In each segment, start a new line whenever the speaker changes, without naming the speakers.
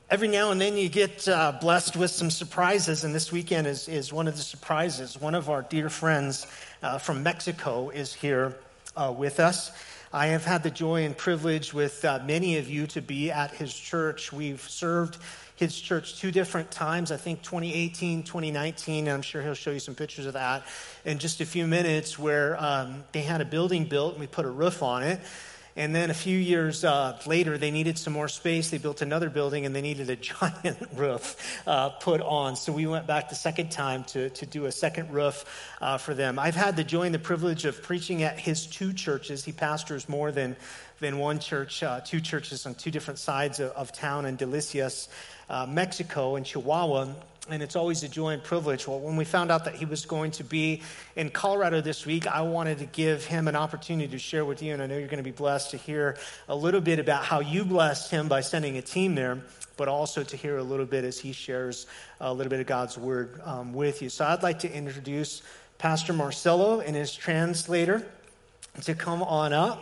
Every now and then you get blessed with some surprises, and this weekend is one of the surprises. One of our dear friends from Mexico is here with us. I have had the joy and privilege with many of you to be at his church. We've served his church 2 different times, I think 2018, 2019, and I'm sure he'll show you some pictures of that in just a few minutes, where they had a building built and we put a roof on it. And then a few years later, they needed some more space. They built another building, and they needed a giant roof put on. So we went back the second time to do a second roof for them. I've had the joy and the privilege of preaching at his 2 churches. He pastors more than one church, 2 churches on 2 different sides of town in Delicias, Mexico, and Chihuahua. And it's always a joy and privilege. Well, when we found out that he was going to be in Colorado this week, I wanted to give him an opportunity to share with you. And I know you're going to be blessed to hear a little bit about how you blessed him by sending a team there, but also to hear a little bit as he shares a little bit of God's word with you. So I'd like to introduce Pastor Marcelo and his translator to come on up.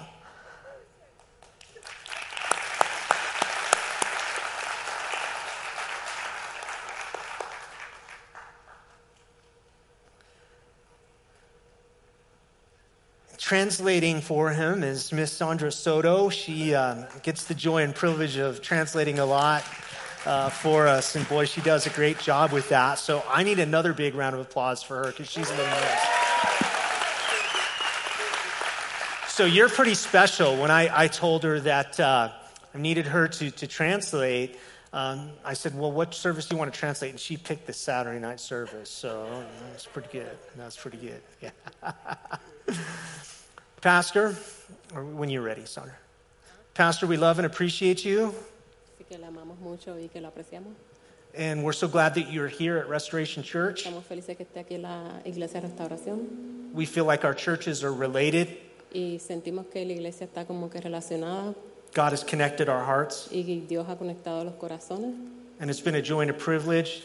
Translating for him is Miss Sandra Soto. She gets the joy and privilege of translating a lot for us. And boy, she does a great job with that. So I need another big round of applause for her because she's a little nervous. So you're pretty special. When I told her that I needed her to translate, I said, well, what service do you want to translate? And she picked the Saturday night service. So that's pretty good. That's pretty good. Yeah. Pastor, or when you're ready, Sandra. Pastor, we love and appreciate you. And we're so glad that you're here at Restoration Church. We feel like our churches are related. God has connected our hearts. And it's been a joy and a privilege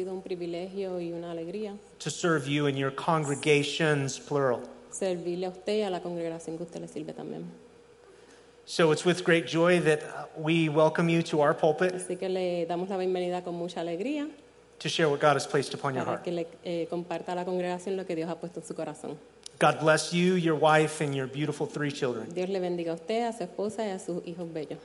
to serve you in your congregations, plural.
Servirle a usted y a la congregación que usted le sirve también.
So it's with great joy that we welcome you to our pulpit.
Así que le damos la bienvenida con mucha alegría.
To share what God has placed upon your heart.
Para que le comparta a la congregación lo que Dios ha puesto en su corazón.
God bless you, your wife, and your beautiful 3 children.
Dios le bendiga a usted, a su esposa y a sus hijos bellos.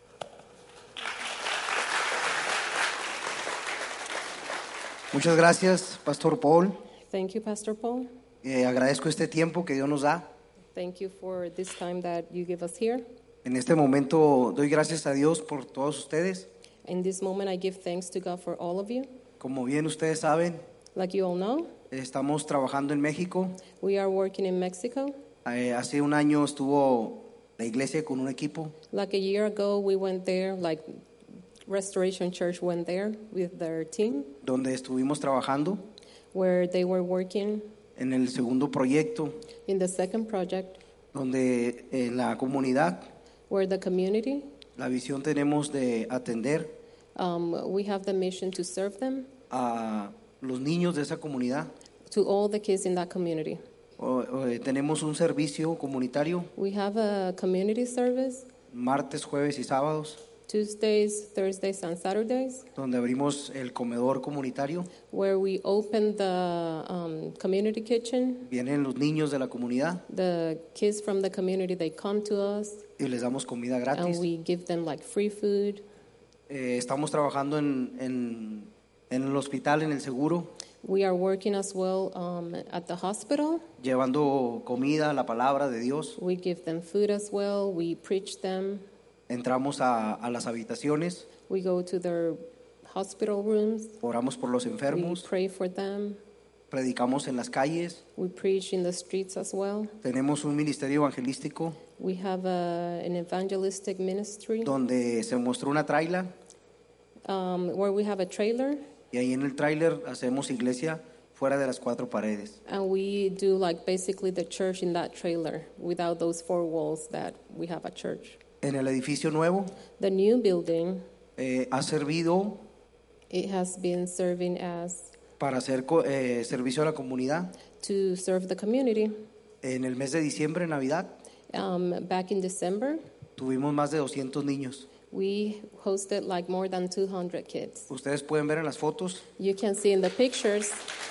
Muchas gracias, Pastor Paul.
Thank you, Pastor Paul.
Agradezco este tiempo que Dios nos da.
Thank you for this time that you give us here.
En este momento doy gracias a Dios por todos ustedes.
In this moment, I give thanks to God for all of you.
Como bien ustedes saben,
like you all know,
estamos trabajando en México.
We are working in Mexico.
Hace un año estuvo la iglesia con un equipo.
Like a year ago, we went there, like Restoration Church went there with their team.
Donde estuvimos trabajando.
Where they were working.
En el segundo proyecto,
in the second project,
donde en la comunidad,
where the community,
la visión tenemos de atender
we have the mission to serve them,
a los niños de esa comunidad.
To all the kids in that community.
Tenemos un servicio comunitario.
We have a community service.
Martes, jueves y sábados.
Tuesdays, Thursdays, and Saturdays.
Donde abrimos el comedor comunitario.
Where we open the community kitchen.
Vienen los niños de la comunidad.
The kids from the community, they come to us.
Y les damos comida gratis.
And we give them like free food.
Estamos trabajando en el hospital, en el seguro.
We are working as well at the hospital.
Llevando comida, la palabra de Dios.
We give them food as well. We preach them.
Entramos a las habitaciones.
We go to their hospital rooms.
Oramos por los enfermos.
We pray for them.
Predicamos en las calles.
We preach in the streets as well.
Tenemos un ministerio evangelístico.
We have an evangelistic ministry.
Donde se mostró una traila.
Where we have a trailer.
Y ahí en el trailer hacemos iglesia fuera de las 4 paredes.
And we do like basically the church in that trailer without those 4 walls that we have at church.
En el edificio nuevo,
the new building,
ha servido
it has been serving as
para hacer servicio a la comunidad.
To serve the community.
En el mes de diciembre, Navidad,
back in December,
tuvimos más de 200 niños.
We hosted like more than 200 kids.
Ustedes pueden ver en las fotos
You can see in the pictures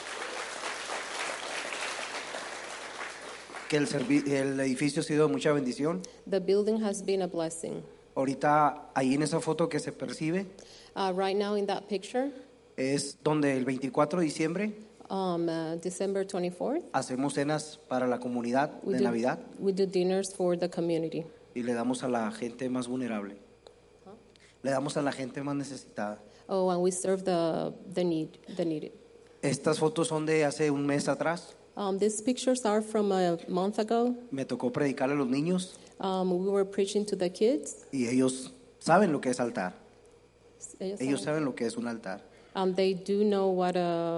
que el edificio ha sido de mucha bendición.
the building has been a blessing.
Ahorita ahí en esa foto que se percibe
Right now in that picture,
es donde el 24 de diciembre
December 24th,
hacemos cenas para la comunidad de Navidad
we do dinners for the community.
y le damos a la gente más vulnerable. Le damos a la gente más necesitada.
Oh, and we serve the needed.
Estas fotos son de hace un mes atrás.
These pictures are from a month ago.
Me tocó predicarle a los niños
We were preaching to the kids.
y ellos saben lo que es altar. Ellos
Ellos
saben lo que es un altar.
They do know what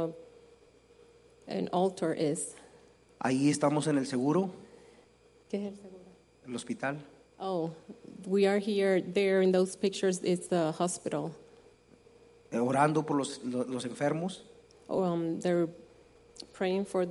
an altar is.
Ahí estamos en el seguro,
¿Qué es el seguro?
el hospital,
Oh, we are here. There in those pictures, it's the hospital.
orando por los enfermos.
They're praying for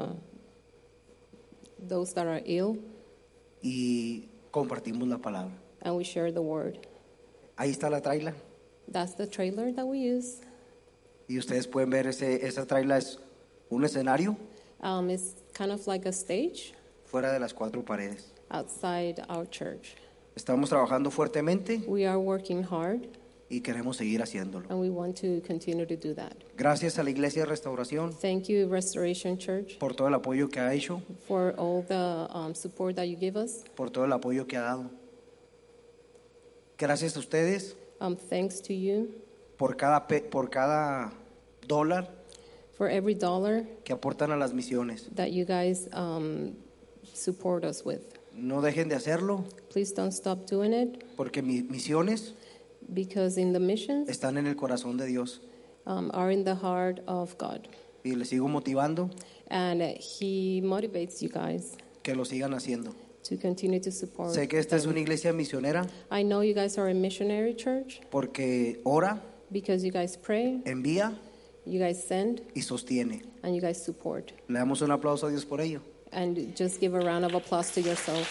those that are ill,
Y compartimos la palabra.
and we share the word.
Ahí está la traila
That's the trailer that we use.
y ustedes pueden ver esa traila es un escenario
It's kind of like a stage
fuera de las cuatro paredes.
outside our church.
Estamos trabajando fuertemente
We are working hard,
y queremos seguir haciéndolo.
and we want to continue to do that.
Gracias a la Iglesia de Restauración
Thank you, Restoration Church,
por todo el apoyo que ha hecho,
for all the support that you give us.
por todo el apoyo que ha dado. Gracias a ustedes
Thanks to you
por cada dólar
for every dollar
que aportan a las misiones.
that you guys support us with.
No dejen de hacerlo
Please don't stop doing it,
porque mis misiones
because in the missions
están en el corazón de Dios
are in the heart of God.
y les sigo motivando
And He motivates you guys
que lo sigan haciendo.
to continue to support.
Sé que esta es
them.
una iglesia misionera
I know you guys are a missionary church
porque ora,
because you guys pray,
envía
you guys send,
y sostiene.
and you guys support.
Le damos un aplauso a Dios por ello.
And just give a round of applause to yourselves.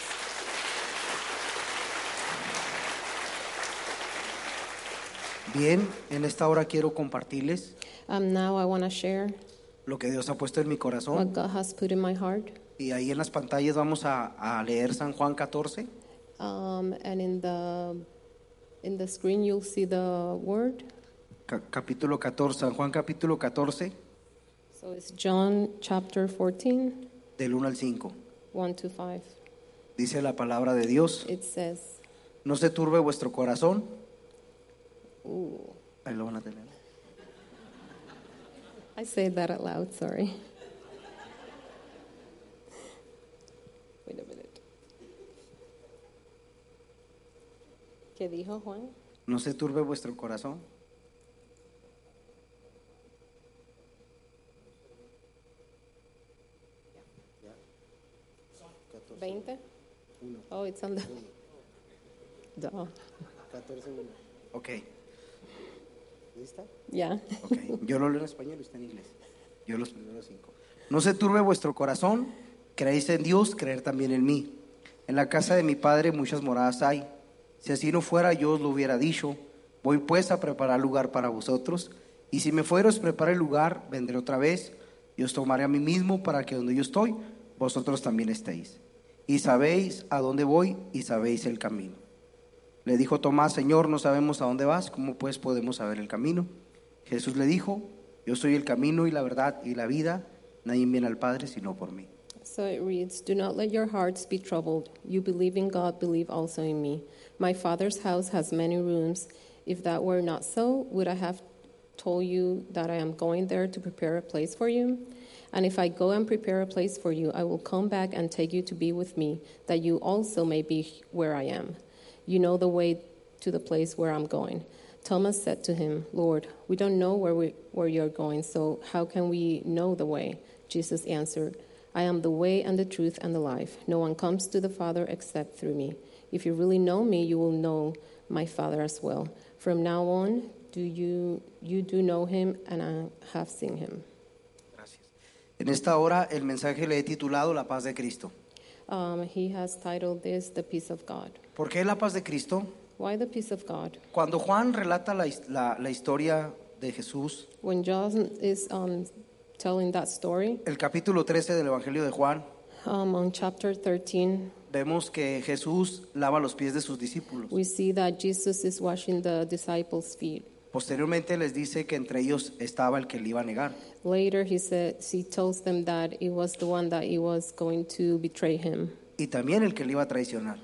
Bien, en esta hora quiero compartirles
Now I want to share
lo que Dios ha puesto en mi
what
corazón.
God has put in my heart.
Y ahí en las pantallas vamos a leer San Juan 14.
And in the screen you'll see the word.
Capítulo 14, San Juan capítulo 14,
So it's John chapter 14,
del 1 al 5.
1 to 5.
Dice la palabra de Dios:
It says,
no se turbe vuestro corazón.
ooh,
Ahí lo van a tener.
I say that out loud, sorry. Wait a minute. ¿Qué dijo Juan?
No se turbe vuestro corazón.
¿20? Oh, it's on the... Duh.
Ok,
Yeah.
ok. Yo lo leo en español y usted en inglés. Yo los primeros 5. No se turbe vuestro corazón. Creéis en Dios, creer también en mí. En la casa de mi Padre muchas moradas hay. Si así no fuera, yo os lo hubiera dicho. Voy pues a preparar lugar para vosotros. Y si me fuera, os prepare el lugar, vendré otra vez y os tomaré a mí mismo para que donde yo estoy, vosotros también estéis. Y sabéis a dónde voy y sabéis el camino. Le dijo Tomás: Señor, no sabemos a dónde vas, ¿cómo pues podemos saber el camino? Jesús le dijo: yo soy el camino y la verdad y la vida. Nadie viene al Padre sino por mí.
So it reads, do not let your hearts be troubled. You believe in God, believe also in me. My Father's house has many rooms. If that were not so, would I have told you that I am going there to prepare a place for you? And if I go and prepare a place for you, I will come back and take you to be with me, that you also may be where I am. You know the way to the place where I'm going. Thomas said to him, Lord, we don't know where you're going, so how can we know the way? Jesus answered, I am the way and the truth and the life. No one comes to the Father except through me. If you really know me, you will know my Father as well. From now on, you do know him, and I have seen him.
Gracias. En esta hora el mensaje le he titulado La paz de Cristo.
He has titled this, The Peace of God.
¿Por qué la paz de Cristo?
Why the peace of God?
Cuando Juan relata la historia de Jesús,
When John is telling that story,
el capítulo 13 del Evangelio de Juan,
on chapter 13,
vemos que Jesús lava los pies de sus discípulos.
we see that Jesus is washing the disciples' feet.
Posteriormente les dice que entre ellos estaba el que le iba a negar.
Later, he tells them that it was the one that he was going to betray him,
Y también el que le iba a traicionar.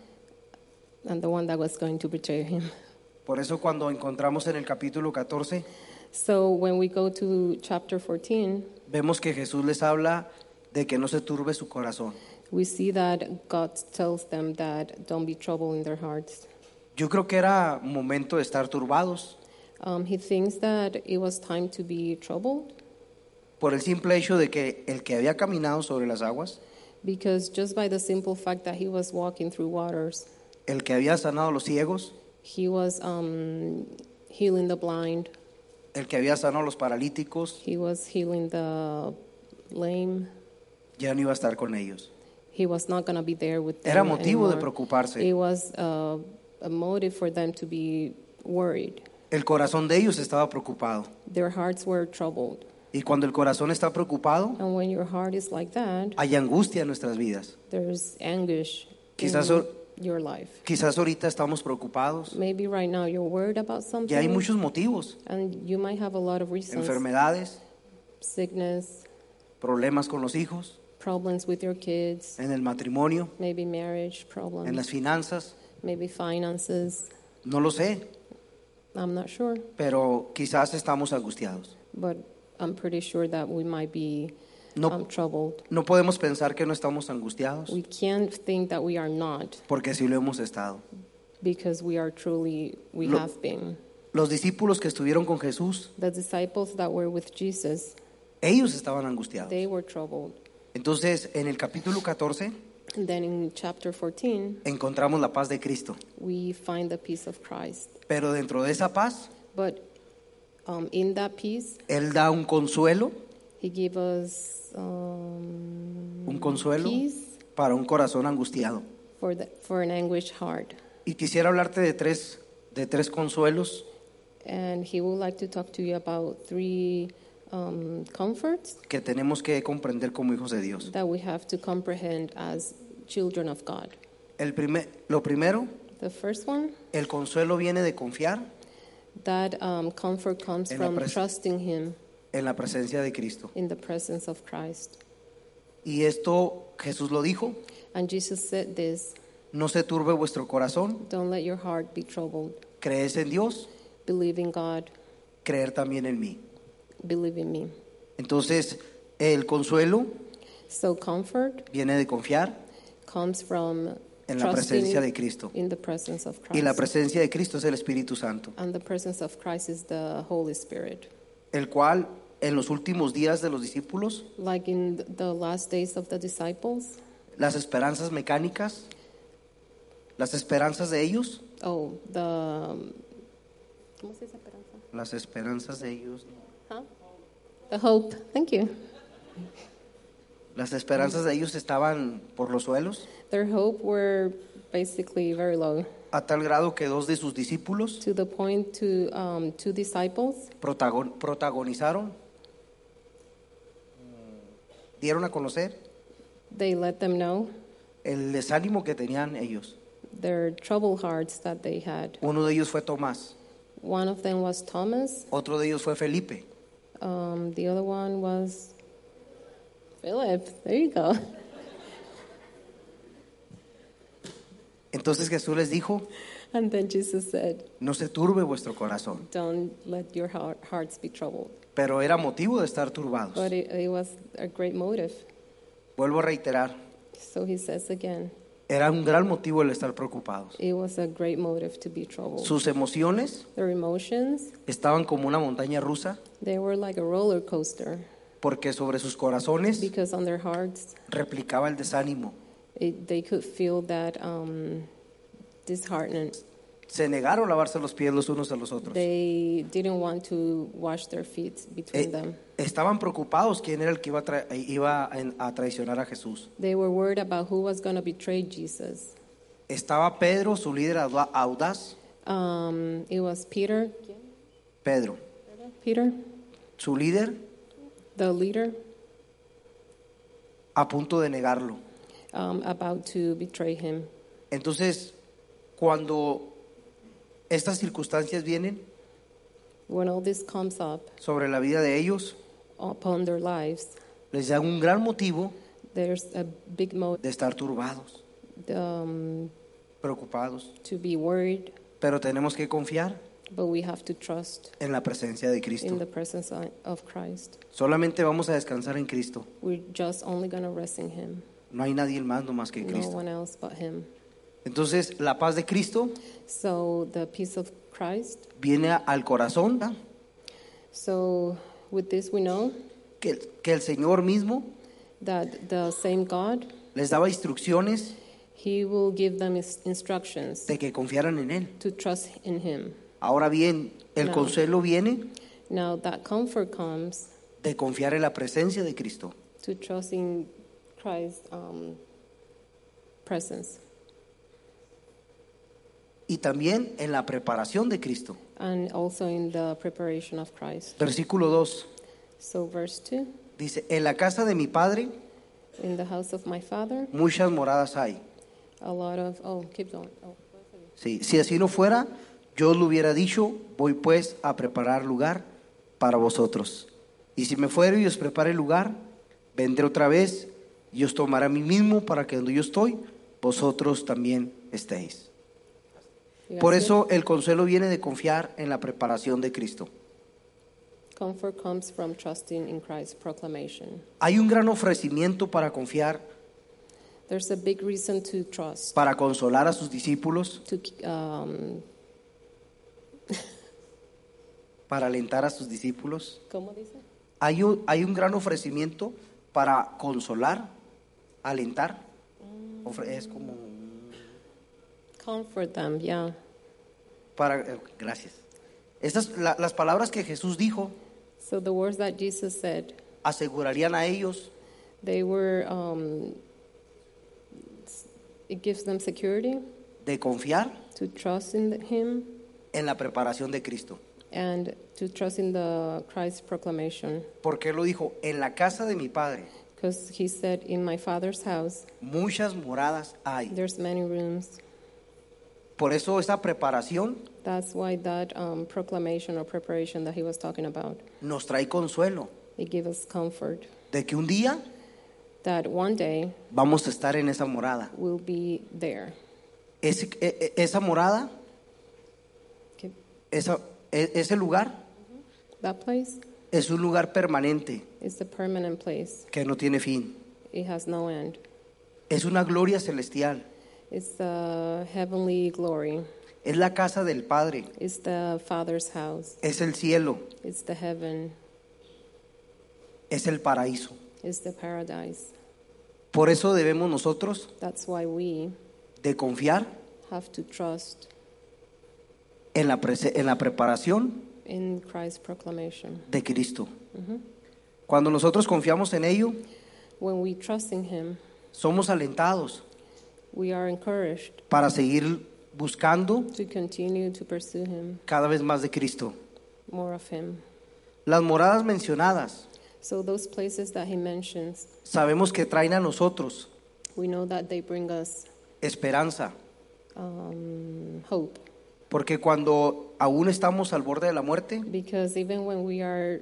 and the one that was going to betray him.
Por eso cuando encontramos en el capítulo 14,
So when we go to chapter 14,
vemos que Jesús les habla de que no se turbe su corazón.
we see that God tells them that don't be troubled in their hearts.
Yo creo que era momento de estar turbados
He thinks that it was time to be troubled
por el simple hecho de que el que había caminado sobre las aguas,
because just by the simple fact that he was walking through waters,
el que había sanado a los ciegos,
he was healing the blind,
el que había sanado a los paralíticos,
he was healing the lame.
ya no iba a estar con ellos.
He was not going to be there with them
Era motivo de
anymore.
preocuparse.
It was a motive for them to be worried.
El corazón de ellos estaba preocupado.
Their hearts were troubled.
Y cuando el corazón está preocupado,
And when your heart is like that,
hay angustia en nuestras vidas.
there's anguish
Quizás,
in your life.
quizás ahorita estamos preocupados.
Maybe right now you're worried about something,
Ya hay muchos motivos.
and you might have a lot of reasons.
Enfermedades,
Sickness,
problemas con los hijos,
problems with your kids,
en el matrimonio,
maybe marriage
en
problems,
las finanzas.
maybe finances.
No lo sé,
I'm not sure,
pero quizás estamos angustiados.
but I'm pretty sure that we might be
No,
troubled.
no podemos pensar que no estamos angustiados,
We can't think that we are not,
porque sí lo hemos estado.
because we are truly, we
Lo-
have been.
Los discípulos que estuvieron con Jesús,
The disciples that were with Jesus,
ellos estaban angustiados.
they were troubled.
Entonces, en el capítulo 14
And then in chapter 14,
encontramos la paz de Cristo.
we find the peace of Christ.
Pero dentro de esa paz,
But in that peace,
Él da un consuelo
he gave us peace
para un corazón angustiado.
for an anguished heart.
Y quisiera hablarte de tres consuelos
And he would like to talk to you about three comforts
que tenemos que comprender como hijos de Dios.
that we have to comprehend as children of God.
Lo primero,
The first one,
el consuelo viene de confiar
that comfort comes
En la
from
pres-
trusting him
en la presencia de Cristo.
in the presence of Christ.
Y esto Jesús lo dijo:
And Jesus said this,
no se turbe vuestro corazón,
don't let your heart be troubled.
crees en Dios,
Believe in God,
creer también en mí.
believe in me.
Entonces, el consuelo
So comfort
viene de confiar
comes from
en la
trusting
presencia de Cristo.
in the presence of
Y la
Christ.
presencia de Cristo es el Espíritu Santo,
And the presence of Christ is the Holy Spirit.
el cual en los últimos días de los discípulos,
Like in the last days of the disciples,
las esperanzas mecánicas, las esperanzas de ellos,
¿cómo se dice esperanza?
las esperanzas de ellos,
Huh? The hope. Thank you.
las esperanzas de ellos estaban por los suelos,
Their hope were basically very low,
a tal grado que dos de sus discípulos
to the point to two disciples
protagonizaron, dieron a conocer
they let them know
el desánimo que tenían ellos.
their troubled hearts that they had.
Uno de ellos fue Tomás,
One of them was Thomas.
otro de ellos fue Felipe.
The other one was Philip. There you go.
Entonces Jesús les dijo:
And then Jesus said,
no se turbe vuestro corazón.
don't let your hearts be troubled.
Pero era motivo de estar turbados.
But it was a great motive.
Vuelvo a reiterar,
So he says again,
era un gran motivo el estar preocupados.
it was a great motive to be troubled.
Sus emociones
Their emotions,
estaban como una montaña rusa,
they were like a roller coaster,
porque sobre sus corazones
because on their hearts,
replicaba el desánimo.
they could feel that disheartened.
Se negaron a lavarse los pies los unos a los otros.
They didn't want to wash their feet between them.
Estaban preocupados quién era el que iba a traicionar a Jesús.
They were worried about who was going to betray Jesus.
Estaba Pedro, su líder audaz,
It was Peter,
Pedro, su líder,
the leader,
a punto de negarlo.
about to betray him.
Entonces, cuando estas circunstancias vienen
When all this comes up
sobre la vida de ellos,
upon their lives,
les da un gran motivo
there's a big motive
de estar turbados, preocupados.
to be worried,
Pero tenemos que confiar
but we have to trust
en la presencia de
in
Cristo.
the presence of Christ.
Solamente vamos a descansar en Cristo.
We're just only going to rest in Him,
No hay nadie más que
no
Cristo.
one else but Him.
Entonces, la paz de Cristo
So the peace of Christ.
viene al corazón, ¿verdad?
So with this we know
que el Señor mismo
that the same God,
les daba instrucciones
He will give them instructions
de que confiaran en Él.
to trust in Him.
Ahora bien, el
No.
consuelo viene
Now that comfort comes
de confiar en la presencia de Cristo.
to trust in Christ's presence
Y también en la preparación de Cristo.
and also in the preparation of Christ.
Versículo 2
So verse 2,
dice, en la casa de mi Padre
in the house of my Father,
muchas moradas hay.
a lot of, keep going.
Sí, si así no fuera, yo os lo hubiera dicho, voy pues a preparar lugar para vosotros. Y si me fuere y os prepare lugar, vendré otra vez y os tomaré a mí mismo para que donde yo estoy, vosotros también estéis.
You guys
Por
see it?
eso el consuelo viene de confiar en la preparación de Cristo.
Comfort comes from trusting in Christ's proclamation.
Hay un gran ofrecimiento para confiar,
There's a big reason to trust,
para consolar a sus discípulos,
to
para alentar a sus discípulos.
¿cómo dice?
Hay un gran ofrecimiento para consolar, alentar. Es como
Comfort them, yeah.
gracias. Las palabras que Jesús dijo
So the words that Jesus said,
asegurarían a ellos
they were, it gives them security
de confiar
to trust in Him
en la preparación de Cristo.
and to trust in the Christ's proclamation.
Porque Él lo dijo, en la casa de mi Padre
Because He said, in my Father's house,
muchas moradas hay.
there's many rooms.
Por eso esa preparación
That's why that proclamation or preparation that He was talking about,
nos trae consuelo
it gives us comfort
de que un día
that one day
vamos a estar en esa morada.
we'll be there.
Esa morada,
Okay.
ese lugar
That place
es un lugar permanente
is the permanent place.
que no tiene fin.
It has no end.
Es una gloria celestial.
It's the heavenly glory.
Es la casa del Padre.
It's the Father's house.
Es el cielo.
It's the heaven.
Es el paraíso.
It's the paradise.
Por eso debemos nosotros
That's why we
de confiar
have to trust
en la preparación
in Christ's proclamation.
de Cristo. Cuando nosotros confiamos en ello,
When we trust in Him,
somos alentados
we are encouraged
para seguir buscando
to continue to pursue Him,
cada vez más de Cristo.
more of Him.
Las moradas mencionadas
So those places that He mentions,
sabemos que traen a nosotros
we know that they bring us
esperanza,
hope.
porque cuando aún estamos al borde de la muerte,
Because even when we are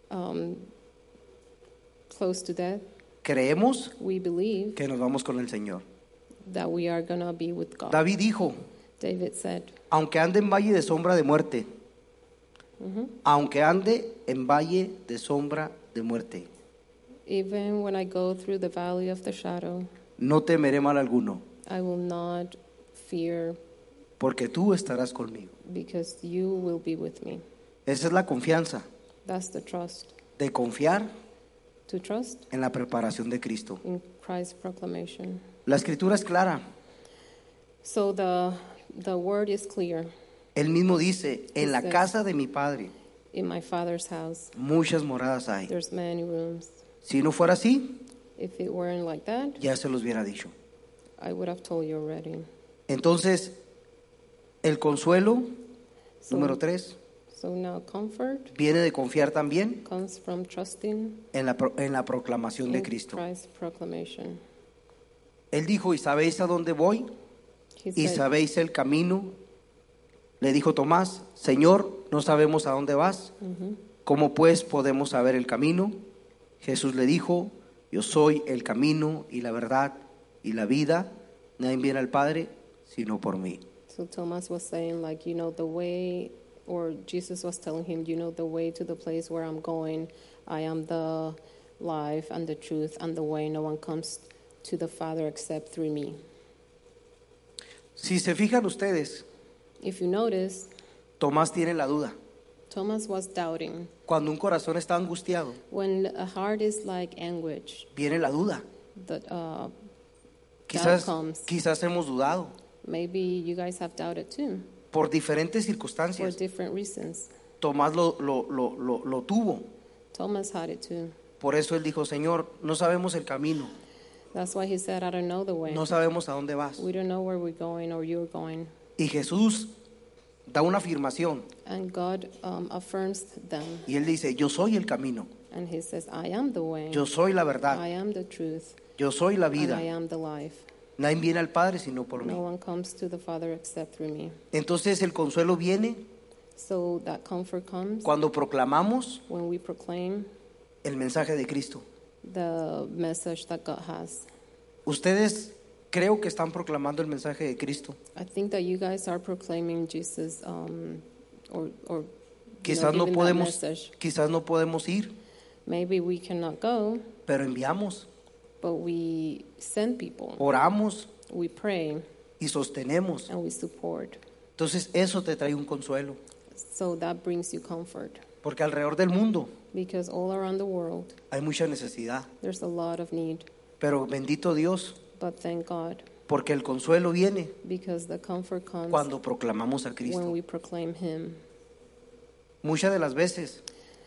close to death,
creemos
we believe
que nos vamos con el Señor.
that we are going to be with God.
David dijo,
David said,
aunque ande en valle de sombra de muerte, aunque ande en valle de sombra de muerte,
even when I go through the valley of the shadow,
no temeré mal alguno,
I will not fear
porque tú estarás conmigo.
because you will be with me.
Esa es la confianza,
That's the trust.
de confiar
To trust
en la preparación de Cristo.
in Christ's proclamation.
La escritura es clara.
So the word is clear.
Él mismo dice, en la
Dice-
casa de mi Padre
In my Father's house,
muchas moradas hay.
there's many rooms.
Si no fuera así,
If it weren't like that,
ya se los hubiera dicho.
I would have told you already.
Entonces, El consuelo,
So,
número 3,
so now comfort
viene de confiar también
comes from trusting
en la proclamación de
in
Cristo.
Christ's proclamation.
Él dijo, ¿y sabéis a dónde voy?
He
¿Y
said,
sabéis el camino? Le dijo Tomás, Señor, no sabemos a dónde vas. ¿Cómo pues podemos saber el camino? Jesús le dijo, yo soy el camino y la verdad y la vida. Nadie viene al Padre sino por mí.
so Thomas was saying, like, you know the way, or Jesus was telling him, you know the way to the place where I'm going. I am the life and the truth and the way. No one comes to the Father except through me.
Si se fijan ustedes,
If you notice,
Tomás tiene la duda.
Thomas was doubting.
Cuando un corazón está angustiado,
When a heart is like anguish,
viene la duda.
that
Quizás,
doubt comes.
quizás hemos dudado
Maybe you guys have doubted too,
por diferentes
for
circunstancias.
different reasons.
Tomás lo tuvo.
Thomas had it too.
Por eso él dijo, Señor, no sabemos el camino,
That's why he said, I don't know the way.
no sabemos a dónde vas.
We don't know where we're going or you're going.
Y Jesús da una afirmación
And God affirms them.
y él dice, yo soy el camino,
And he says, I am the way.
yo soy la verdad,
I am the truth.
yo soy la
And I
vida.
am the life.
Nadie viene al Padre sino por mí.
No one comes to the Father except through me.
Entonces el consuelo viene
So that comfort comes
cuando proclamamos
when we proclaim
el mensaje de Cristo.
the message that God has.
Ustedes creo que están proclamando el mensaje de Cristo.
I think that you guys are proclaiming Jesus, or
Quizás no
giving that
podemos,
message.
quizás no podemos ir,
Maybe we cannot go,
pero enviamos,
but we send people.
oramos
We pray
y sostenemos.
and we support.
Entonces eso te trae un consuelo,
So that brings you comfort.
porque alrededor del mundo
Because all around the world,
hay mucha necesidad,
there's a lot of need.
pero bendito Dios,
But thank God,
porque el consuelo viene
because the comfort comes
cuando proclamamos a
when
Cristo.
we proclaim Him.
Muchas de las veces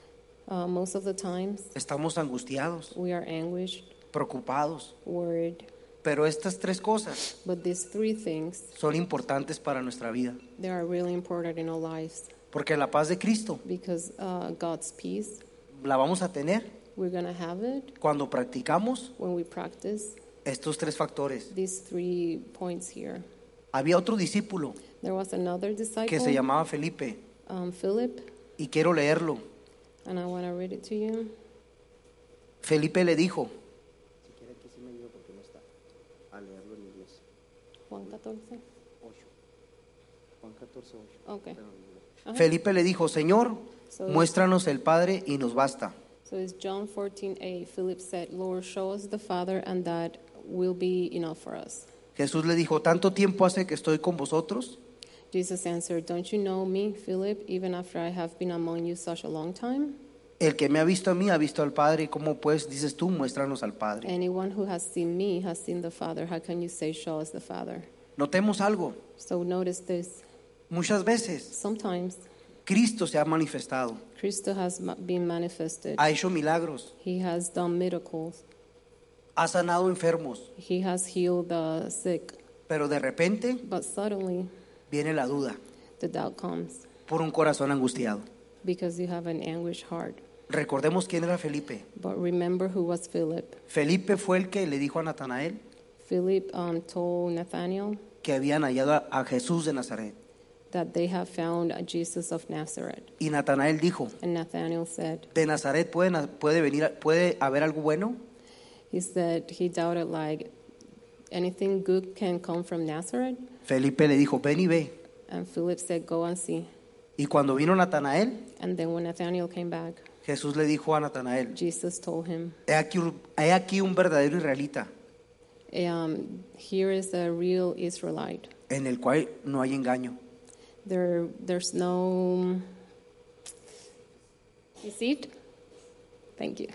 Most of the times,
estamos angustiados,
we are anguished,
preocupados,
worried.
pero estas tres cosas
But these three things,
son importantes para nuestra vida,
they are really important in our lives.
porque la paz de Cristo
Because God's peace,
la vamos a tener
we're going to have it
cuando practicamos
when we practice
estos tres factores.
these 3 points here.
Había otro discípulo
There was another
que se
disciple,
llamaba Felipe,
Philip,
y quiero leerlo.
and I want to read it to you.
Felipe le dijo,
Juan 14. Okay. Uh-huh.
Felipe le dijo, Señor,
So-
muéstranos el Padre y nos basta.
So it's John 14:8. Philip said, Lord, show us the Father, and that will be enough for us.
Jesús le dijo, ¿tanto tiempo hace que estoy con vosotros?
Jesus answered, Don't you know me, Philip, even after I have been among you such a long time?
El que me ha visto a mí ha visto al Padre. ¿Cómo pues dices tú, muéstranos al Padre?
Anyone who has seen me has seen the Father. How can you say, Show us the Father?
Notemos algo.
So notice this.
Muchas veces
Sometimes
Cristo se ha manifestado,
Christ has been manifested.
ha hecho milagros,
He has done miracles.
ha sanado enfermos,
He has healed the sick.
pero de repente
But suddenly,
viene la duda
the doubt comes
por un corazón angustiado.
because you have an anguished heart.
Recordemos quién era Felipe.
But remember who was Philip.
Felipe fue el que le dijo a Natanael
Philip told Nathanael
que habían hallado a Jesús de Nazaret.
that they have found Jesus of Nazareth.
Y Natanael dijo,
And Nathanael said,
¿de Nazaret puede haber algo bueno?
he said he doubted, like, anything good can come from Nazareth.
Felipe le dijo, ven y ve.
And Philip said, go and see.
Y cuando vino Natanael,
And then when Nathanael came back,
Jesús le dijo a Natanael,
Jesus told him,
he aquí un verdadero israelita,
here is a real Israelite.
en el cual no hay engaño.
There's no deceit. Thank you.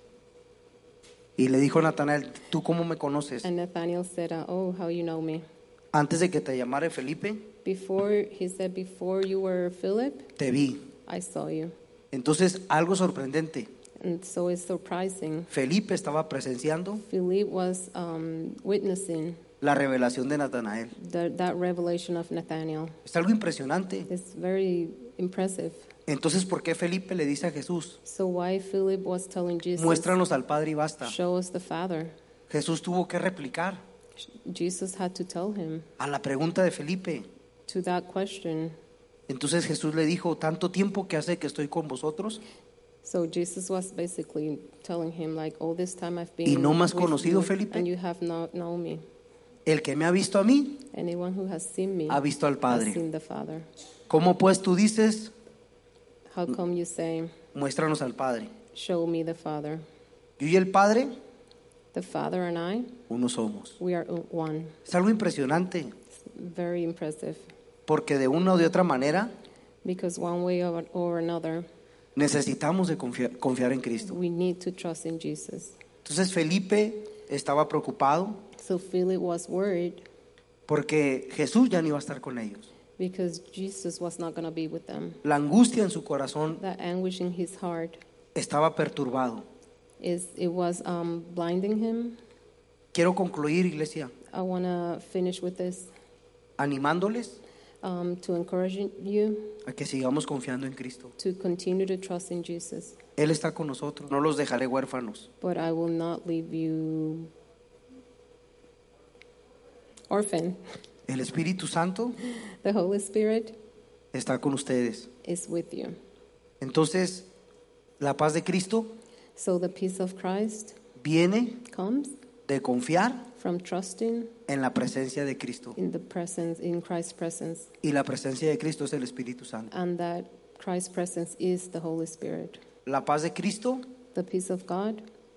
Y le dijo a Natanael, ¿tú cómo me conoces?
And Nathanael said, oh, how you know me.
Antes de que te llamara Felipe,
He said, before you were Philip,
te vi.
I saw you.
Entonces, algo sorprendente.
And so it's surprising.
Felipe estaba presenciando
Philip was witnessing
la revelación de Natanael.
that revelation of Nathanael.
Es algo impresionante.
It's very impressive.
Entonces, ¿por qué Felipe le dice a Jesús,
So why Philip was telling Jesus,
muéstranos al Padre y basta?
show us the Father?
Jesús tuvo que replicar
Jesus had to tell him
a la pregunta de Felipe.
to that question.
Entonces Jesús le dijo, tanto tiempo que hace que estoy con vosotros
So Jesus was basically telling him, like, all this time I've been
y no me has
with
conocido,
you,
Felipe.
and you have not known me.
El que me ha visto a mí,
Anyone who has seen me
ha visto al
has
Padre.
seen the Father.
¿Cómo pues tú dices,
How come you say,
muéstranos al Padre?
show me the Father?
Yo y el Padre,
The Father and I,
uno somos.
we are one.
Es algo impresionante,
It's very impressive,
porque de una o de otra manera
because one way or another,
necesitamos de confiar en Cristo.
we need to trust in Jesus.
Entonces Felipe estaba preocupado
So Philip was worried
porque Jesús ya no iba a estar con ellos.
because Jesus was not going to be with them.
La angustia en su corazón
That anguish in his heart
estaba perturbado.
it was blinding him.
Quiero concluir, iglesia,
I want to finish with this
animándoles
to encourage you
a que sigamos confiando en Cristo.
to continue to trust in Jesus.
Él está con nosotros, no los dejaré huérfanos.
But I will not leave you orphan.
El Espíritu Santo
The Holy Spirit
está con ustedes.
is with you.
Entonces, la paz de Cristo
So the peace of Christ
viene
comes
de confiar
from trusting
en la presencia de Cristo.
in Christ's presence,
Y la presencia de Cristo es el Espíritu Santo.
and that Christ's presence is the Holy Spirit.
La paz de Cristo
The peace of God,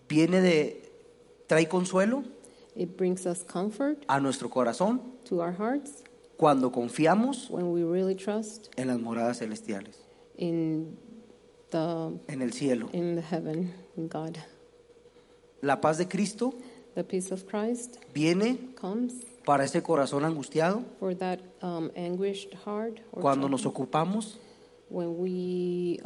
trae consuelo
it brings us comfort
a nuestro corazón
to our hearts
cuando confiamos
when we really trust
en las moradas celestiales,
in
en el cielo.
the heaven, in God.
La paz de Cristo
The peace of Christ
viene
comes
para ese corazón angustiado
for that anguished heart, or
cuando nos
trouble,
ocupamos,
when we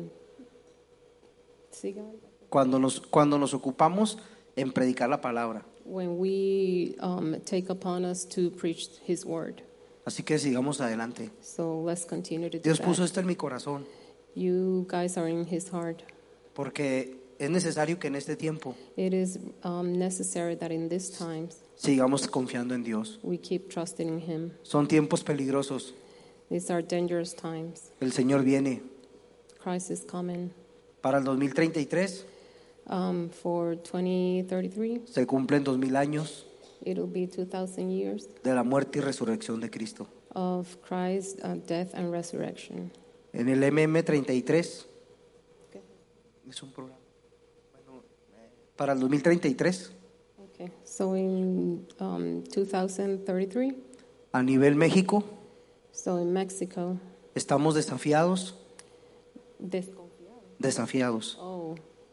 see God,
cuando nos ocupamos en predicar la palabra.
when we take upon us to preach His word.
Así que sigamos adelante.
So let's continue to do
Dios puso
that.
esto en mi corazón
You guys are in His heart.
porque es necesario que en este tiempo
It is necessary that in these times
sigamos confiando en Dios.
we keep trusting in Him.
Son tiempos peligrosos.
These are dangerous times.
El Señor viene.
Christ is coming.
Para el 2033
For 2033,
se cumplen 2000 años
it'll be 2,000 years
de la muerte y resurrección de Cristo.
of Christ's death and resurrection.
En el MM33
Okay.
es un programa. Bueno, para el 2033
Okay. So in 2033,
a nivel México
so in Mexico,
estamos desafiados
oh,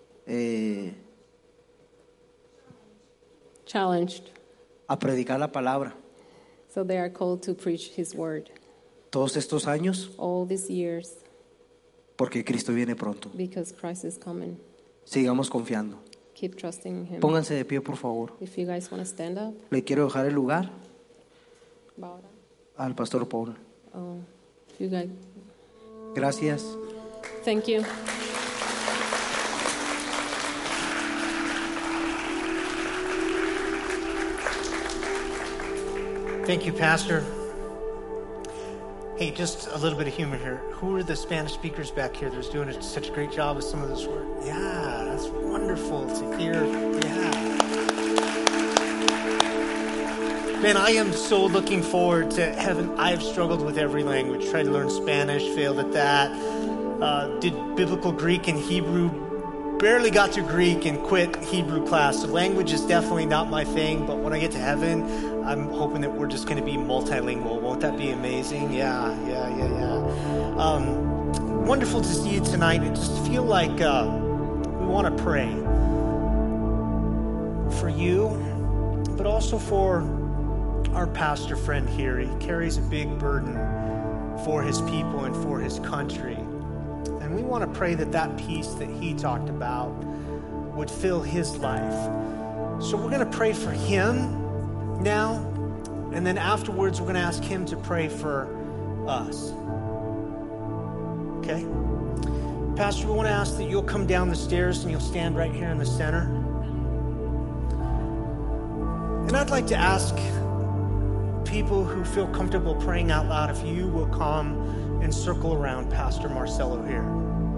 challenged.
a predicar la palabra.
So they are called to preach His word
Todos estos años
all these years
porque Cristo viene pronto.
because Christ is coming.
Sigamos confiando.
Keep trusting in Him.
Pónganse de pie, por favor.
If you guys want to stand up,
Le quiero dejar el lugar
bow down.
al pastor Paul.
Oh, you guys,
Gracias.
thank you.
Thank you, Pastor. Hey, just a little bit of humor here. Who are the Spanish speakers back here that's doing such a great job with some of this work? Yeah, that's wonderful to hear. Yeah. Man, I am so looking forward to heaven. I've struggled with every language. Tried to learn Spanish, failed at that. Did biblical Greek and Hebrew. Barely got to Greek and quit Hebrew class. So language is definitely not my thing, but when I get to heaven, I'm hoping that we're just going to be multilingual. Won't that be amazing? Yeah. Wonderful to see you tonight. I just feel like we want to pray for you, but also for our pastor friend here. He carries a big burden for his people and for his country. And we want to pray that that peace that he talked about would fill his life. So we're going to pray for him now. And then afterwards, we're going to ask him to pray for us. Okay? Pastor, we want to ask that you'll come down the stairs and you'll stand right here in the center. And I'd like to ask people who feel comfortable praying out loud if you will come and circle around Pastor Marcelo here.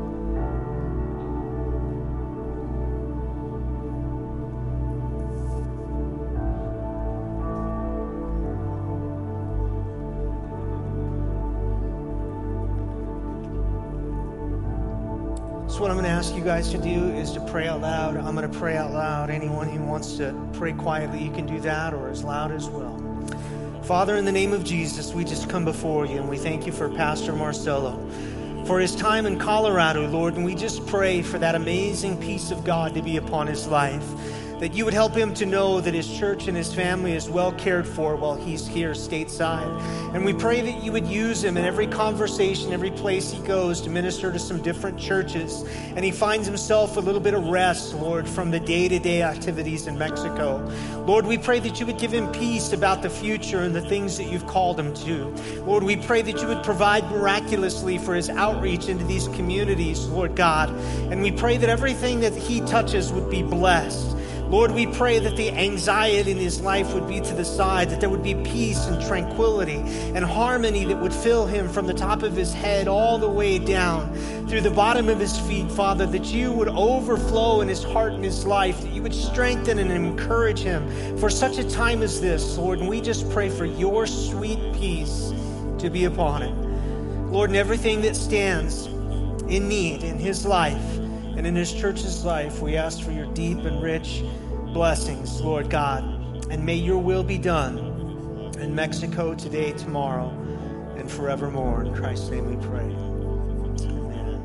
So what I'm going to ask you guys to do is to pray out loud. I'm going to pray out loud. Anyone who wants to pray quietly, you can do that, or as loud as well. Father, in the name of Jesus, we just come before you, and we thank you for Pastor Marcelo, for his time in Colorado, Lord, and we just pray for that amazing peace of God to be upon his life, that you would help him to know that his church and his family is well cared for while he's here stateside. And we pray that you would use him in every conversation, every place he goes to minister to some different churches. And he finds himself a little bit of rest, Lord, from the day-to-day activities in Mexico. Lord, we pray that you would give him peace about the future and the things that you've called him to. Lord, we pray that you would provide miraculously for his outreach into these communities, Lord God. And we pray that everything that he touches would be blessed. Lord, we pray that the anxiety in his life would be to the side, that there would be peace and tranquility and harmony that would fill him from the top of his head all the way down through the bottom of his feet, Father, that you would overflow in his heart and his life, that you would strengthen and encourage him for such a time as this, Lord. And we just pray for your sweet peace to be upon it. Lord, and everything that stands in need in his life and in his church's life, we ask for your deep and rich blessings, Lord God. And may your will be done in Mexico today, tomorrow, and forevermore. In Christ's name we pray. Amen.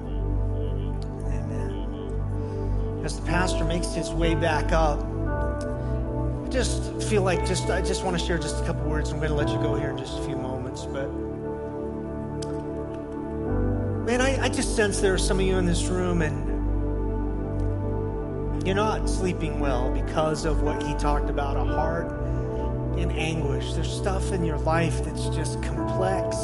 Amen. As the pastor makes his way back up, I just feel like I just want to share just a couple words. I'm going to let you go here in just a few moments. But man, I just sense there are some of you in this room and you're not sleeping well because of what he talked about, a heart in anguish. There's stuff in your life that's just complex.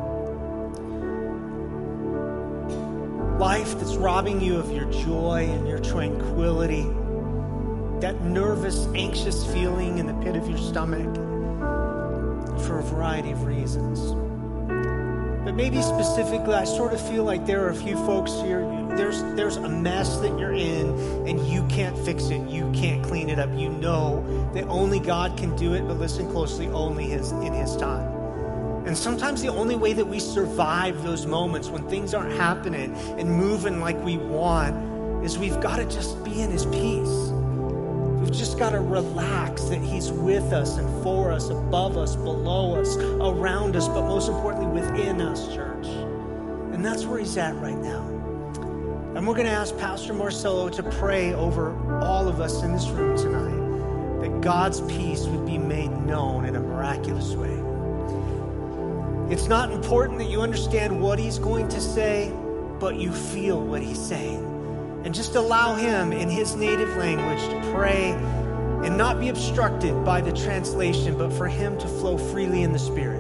Life that's robbing you of your joy and your tranquility. That nervous, anxious feeling in the pit of your stomach for a variety of reasons. But maybe specifically, I sort of feel like there are a few folks here, there's a mess that you're in and you can't fix it. You can't clean it up. You know that only God can do it, but listen closely, only in his time. And sometimes the only way that we survive those moments when things aren't happening and moving like we want is we've got to just be in his peace. We've just got to relax that he's with us and for us, above us, below us, around us, but most importantly within us, church. And that's where he's at right now. And we're going to ask Pastor Marcelo to pray over all of us in this room tonight, that God's peace would be made known in a miraculous way. It's not important that you understand what he's going to say, but you feel what he's saying. And just allow him in his native language to pray and not be obstructed by the translation, but for him to flow freely in the Spirit.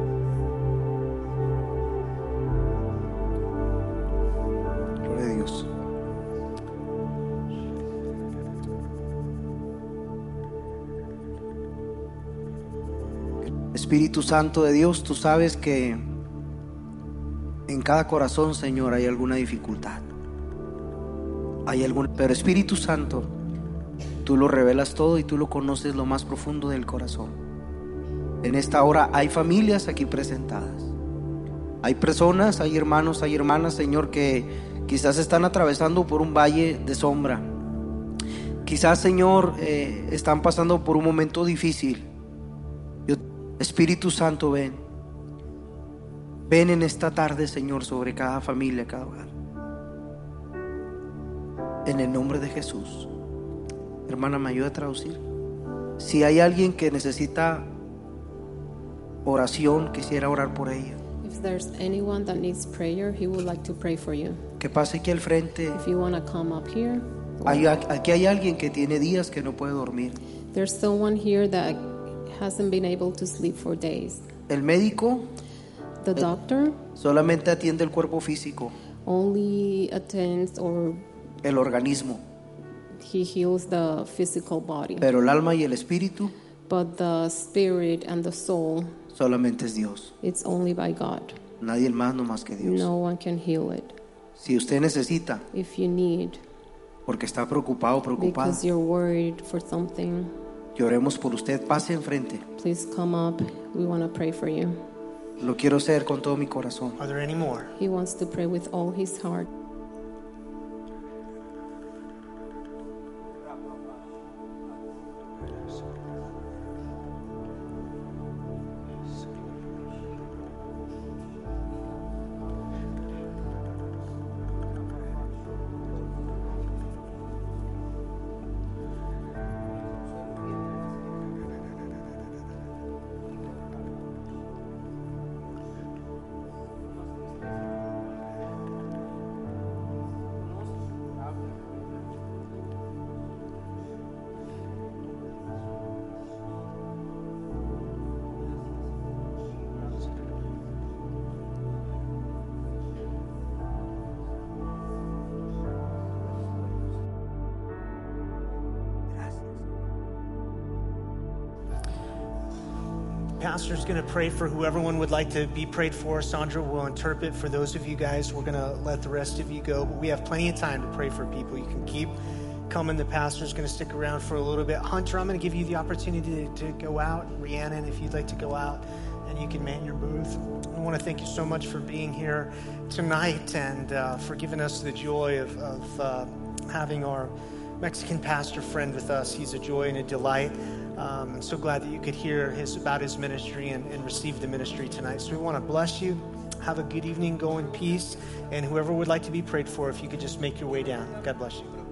Gloria a Dios. Espíritu Santo de Dios, tú sabes que en cada corazón, Señor, hay alguna dificultad. Pero Espíritu Santo, tú lo revelas todo y tú lo conoces lo más profundo del corazón. En esta hora hay familias aquí presentadas. Hay personas, hay hermanos, hay hermanas, Señor, que quizás están atravesando por un valle de sombra. Quizás, Señor, están pasando por un momento difícil. Espíritu Santo, ven. Ven en esta tarde, Señor, sobre cada familia, cada hogar. En el nombre de Jesús. Hermana, ¿me ayuda a traducir? Si hay alguien que necesita oración, quisiera orar por ella.
If there's anyone that needs prayer, he would like to pray for you.
Que pase aquí al frente.
If you want to come up here.
Aquí hay alguien que tiene días que no puede dormir.
There's someone here that hasn't been able to sleep for days.
El médico
The doctor
solamente atiende el cuerpo físico,
only attends or
el organismo,
he heals the physical body,
pero el alma y el espíritu
but the spirit and the soul,
solamente es Dios.
it's only by God.
Nadie más no más que Dios.
No one can heal it.
Si usted necesita,
If you need,
porque está preocupado o preocupada,
because you're worried for something,
que oremos por usted, pase enfrente.
please come up. We want to pray for you.
Lo quiero hacer con todo mi corazón.
Are there any more?
He wants to pray with all his heart.
Pastor's going to pray for whoever one would like to be prayed for. Sandra will interpret for those of you guys. We're going to let the rest of you go, but we have plenty of time to pray for people. You can keep coming. The pastor's going to stick around for a little bit. Hunter, I'm going to give you the opportunity to go out. Rhiannon, if you'd like to go out, and you can man your booth. I want to thank you so much for being here tonight and for giving us the joy of having our Mexican pastor friend with us. He's a joy and a delight. I'm so glad that you could hear about his ministry and receive the ministry tonight. So we want to bless you. Have a good evening. Go in peace. And whoever would like to be prayed for, if you could just make your way down. God bless you.